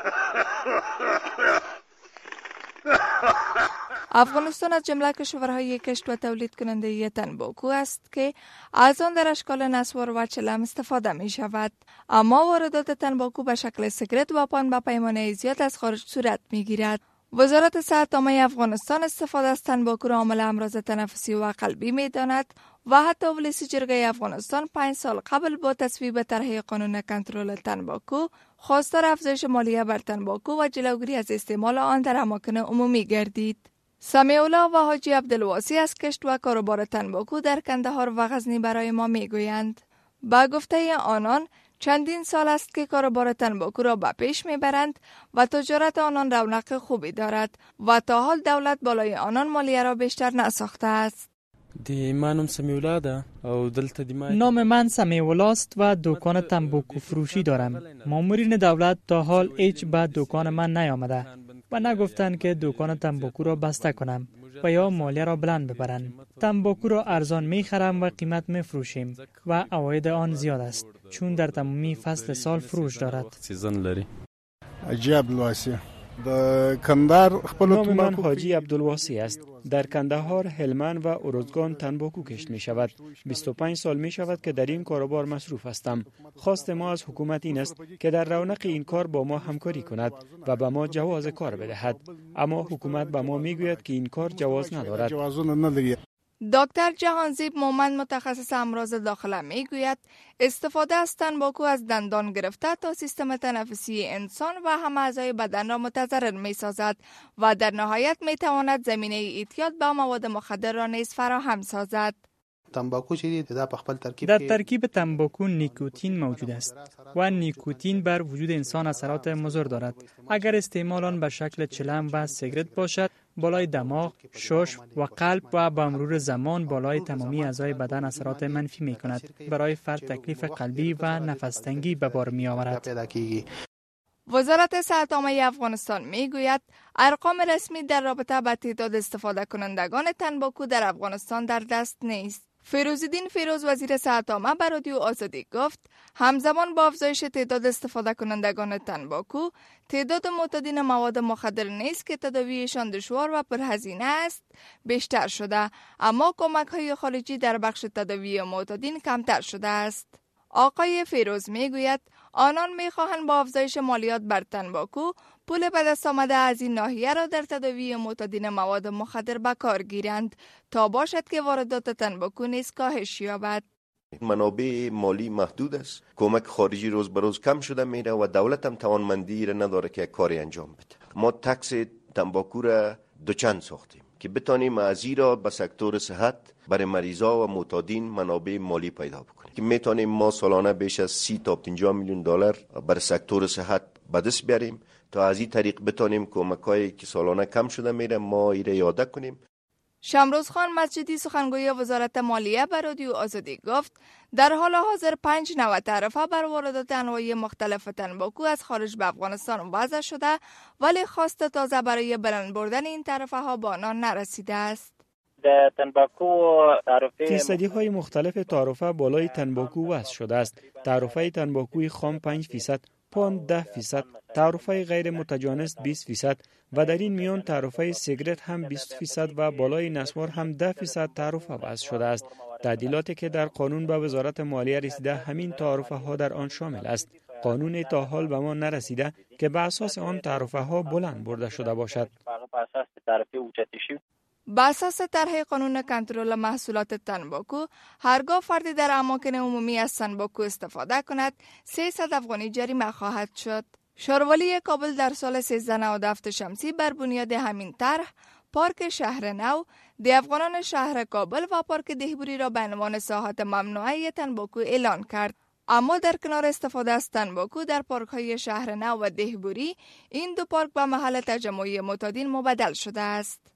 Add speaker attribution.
Speaker 1: افغانستان از جمله کشورهای کشت و تولید کننده تنباکو است که از آن در اشکال نسوار و چلم استفاده می شود. اما واردات تنباکو به شکل سیگرت و پان به پیمانه زیاد از خارج صورت می گیرد. وزارت صحت عامه افغانستان استفاده از تنباکو را عامل امراض تنفسی و قلبی می داند و حتی ولسی جرگه افغانستان 5 سال قبل با تصویب طرح قانون کنترل تنباکو خواستار افزایش مالیه بر تنباکو و جلوگیری از استعمال آن در اماکن عمومی گردید. سمیع الله و حاجی عبدالواسی از کشت و کاروبار تنباکو در کندهار و غزنی برای ما میگویند. با گفته آنان چندین سال است که کاروبار تنباکو را به پیش میبرند و تجارت آنان رونق خوبی دارد و تا حال دولت بالای آنان مالیه را بیشتر نساخته است.
Speaker 2: نام من سمیع الله است و دکان تنباکو فروشی دارم. مامورین دولت تا حال هیچ به دکان من نیامده و نگفتند که دکان تنباکو را بسته کنم و یا مالیه را بلند ببرند. تنباکو را ارزان می‌خرم و قیمت می‌فروشیم و عواید آن زیاد است چون در تمامی فصل سال فروش دارد.
Speaker 3: نام من حاجی عبدالواسی است. در کندهار، هلمند و ارزگان تنباکو کشت می شود. 25 سال می شود که در این کاروبار مصروف هستم. خواست ما از حکومت این است که در رونق این کار با ما همکاری کند و به ما جواز کار بدهد. اما حکومت به ما می گوید که این کار جواز ندارد.
Speaker 1: دکتر جهانزیب مومند متخصص امراض داخله میگوید استفاده از تنباکو از دندان گرفته تا سیستم تنفسی انسان و همه اعضای بدن را متضرر می سازد و در نهایت می تواند زمینه اعتیاد به مواد مخدر را نیز فراهم سازد.
Speaker 2: در ترکیب تنباکو نیکوتین موجود است و نیکوتین بر وجود انسان اثرات مضر دارد. اگر استعمال آن به شکل چلم و سیگرت باشد، بالای دماغ، شش و قلب و با مرور زمان بالای تمامی اعضای بدن اثرات منفی می کند. برای فرد تکلیف قلبی و نفس تنگی به بار می آورد.
Speaker 1: وزارت صحت عامه افغانستان می گوید ارقام رسمی در رابطه با تعداد استفاده کنندگان تنباکو در افغانستان در دست نیست. فیروزالدین فیروز وزیر صحت عامه به رادیو آزادی گفت همزمان با افزایش تعداد استفاده کنندگان تنباکو تعداد معتادین مواد مخدر نیز که تداویشان دشوار و پرهزینه است بیشتر شده، اما کمک‌های خارجی در بخش تداوی معتادین کمتر شده است. آقای فیروز میگوید آنان میخواهند با افزایش مالیات بر تنباکو پول به دست آمده از این ناحیه را در تداوی معتادین مواد مخدر به کار گیرند تا باشد که واردات تنباکو نیز کاهش یابد.
Speaker 4: منابع مالی محدود است، کمک خارجی روز به روز کم شده میره و دولت هم توانمندی را نداره که کاری انجام بده. ما تکس تنباکو را دوچند ساختیم که بتانیم از این را به سکتور صحت برای مریضا و معتادین منابع مالی پیدا بکنیم که میتونیم ما سالانه بیش از 30 تا 50 میلیون دلار برای سکتور صحت به دست بیاریم تا از این طریق بتانیم کمکایی که سالانه کم شده میره ما ایره یاده کنیم.
Speaker 1: شمروز خان مسجدی سخنگوی وزارت مالیه به رادیو آزادی گفت در حال حاضر 5 نوع تعرفه بر واردات انواع مختلف تنباکو از خارج به افغانستان وضع شده، ولی خواست تازه برای بلند بردن این تعرفه ها به آنان نرسیده است.
Speaker 3: فیصدی های مختلف تعرفه بالای تنباکو وضع شده است. تعرفه تنباکوی خام 5%، پان 10%، تعرفه غیر متجانس 20% و در این میان تعرفه سیگرت هم 20% و بالای نسوار هم 10% تعرفه وضع شده است. تعدیلاتی که در قانون به وزارت مالیه رسیده همین تعرفه ها در آن شامل است. قانون تا حال به ما نرسیده که به اساس آن تعرفه ها بلند برده شده باشد.
Speaker 1: بر اساس طرح قانون کنترل محصولات تنباکو، هرگاه فردی در اماکن عمومی از تنباکو استفاده کند 300 افغانی جریمه خواهد شد. شاروالی کابل در سال 1397 شمسی بر بنیاد همین طرح پارک شهر نو، دی افغانان شهر کابل و پارک دهبوری را به عنوان ساحات ممنوعه تنباکو اعلان کرد. اما در کنار استفاده از تنباکو در پارک‌های شهر نو و دهبوری، این دو پارک به محل تجمع معتادین مبدل شده است.